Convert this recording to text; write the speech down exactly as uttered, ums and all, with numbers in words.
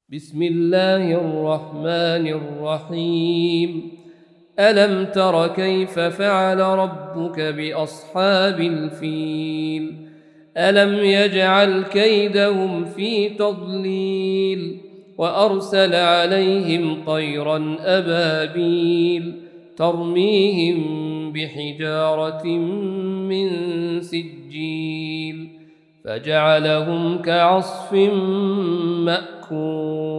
بسم الله الرحمن الرحيم. ألم تر كيف فعل ربك بأصحاب الفيل؟ ألم يجعل كيدهم في تضليل وأرسل عليهم طيرا أبابيل ترميهم بحجارة من سجيل فجعلهم كعصف مأكول.